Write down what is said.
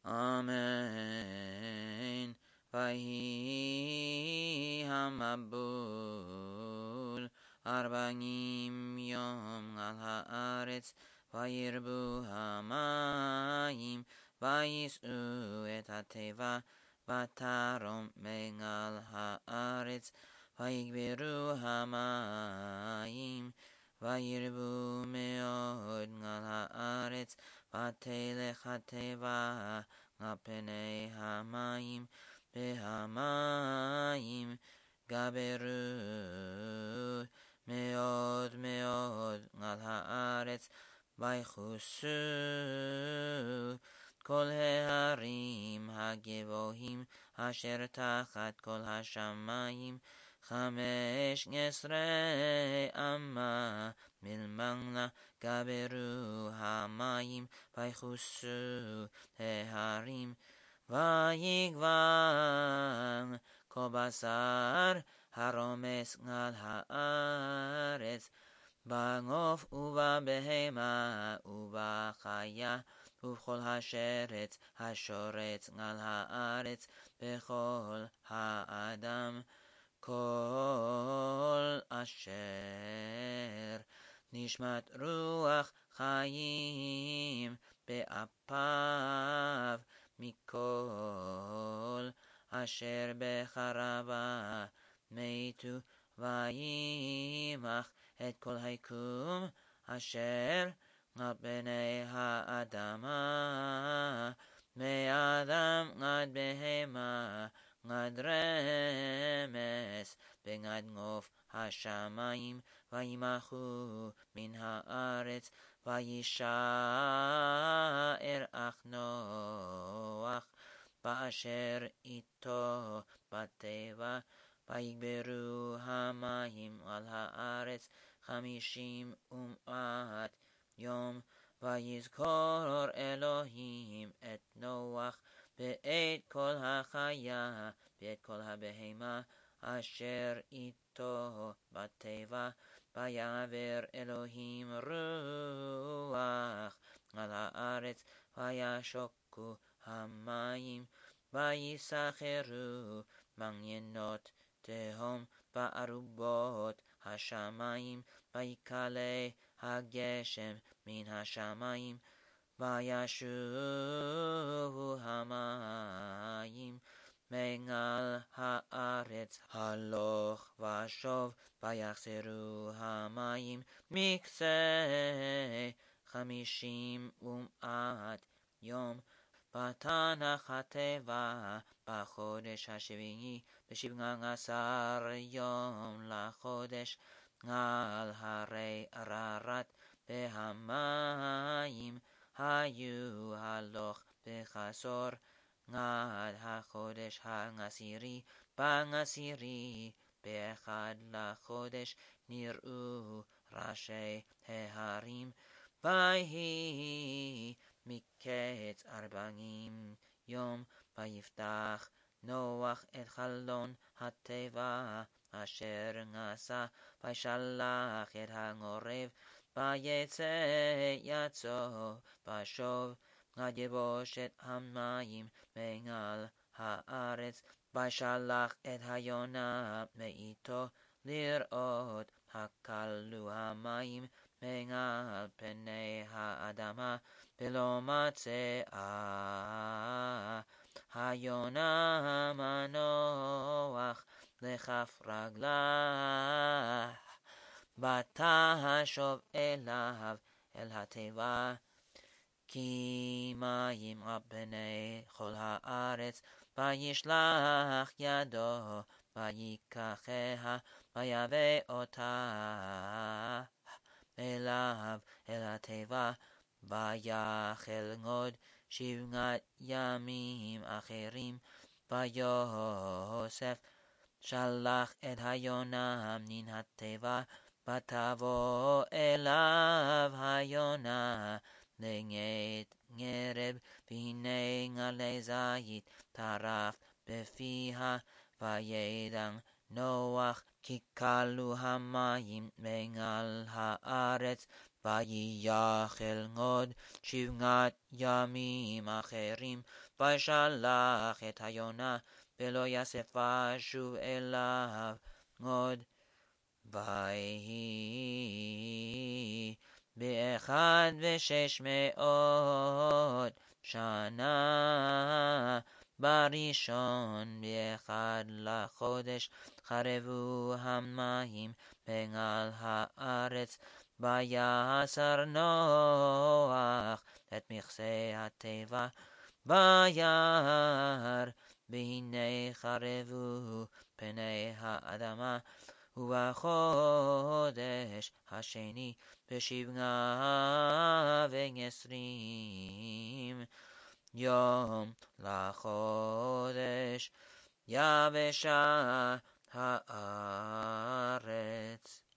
אמן. ויהי המבול 40 יום על הארץ, וירבו המים, ויישאו את התיבה, ותרום מעל הארץ, ויגברו המים, וירבו מאוד על הארץ, ותלך התיבה על פני המים, והמים גברו מאוד מאוד על הארץ, ויכוסו כל ההרים הגבוהים אשר תחת כל השמים, 15 אמה מלמעלה גברו המים, ויכוסו ההרים, ויגוון כל בשר הרומס על הארץ, בעוף ובבהמה ובחיה ובכל השרץ השורץ על הארץ, בכל האדם, כל אשר נשמת רוח חיים באפיו, מכל אשר בחרבה מתו, וימח את כל היקום אשר על פני האדמה, מאדם עד בהמה, עד רמס, ועד עוף השמים, וימחו מן הארץ, וישאר אך נוח באשר איתו בתיבה, ויגברו המים על הארץ 50 ומעט יום, ויזכור אלוהים את נוח ואת כל החיה ואת כל הבהמה אשר איתו בתיבה, ויעבר אלוהים רוח על הארץ, וישוקו המים, ויסחרו מעיינות תהום בארובות השמים, ויקלה הגשם מן השמים, וישובו המים מעל הארץ הלוך ושוב, ויחזרו המים מקצה 50 ומעט יום. ותנח התיבה בחודש השביעי, 17 יום לחודש, על הרי עררת, והמים היו הלוך בחסור, עד החודש העשירי, בעשירי באחד לחודש נראו ראשי ההרים, ויהי מקץ 40 יום, ויפתח נוח את חלון התיבה אשר עשה, וישלח את העורב, ויצא יצא ושוב עד יבושת המים מעל הארץ, וישלח את היונה מאיתו לראות הכלו המים מעל פני האדמה, ולא מצאה היונה מנוח לכף רגלה, ותשוב אליו אל התיבה, כי מים על פני כל הארץ, וישלח ידו, ויקחיה, ויבא אותה אליו אל התיבה, ויחל עוד 7 ימים אחרים, ויוסף שלח את היונה מן התיבה, ותבוא אליו היונה לעת ערב, והנה עלי זית טרף בפיה, וידע נוח כי כלו המים מעל הארץ, ויחל עוד 7 ימים אחרים, וישלח את היונה, ולא יאסף שוב אליו עוד. ויהי ב600 שנה בראשון ב1 לחודש חרבו המים מעל הארץ, ויסר נוח את מכסה הטבע ביער, והנה חרבו פני האדמה. ובחודש השני ב27 יום לחודש יבשה הארץ.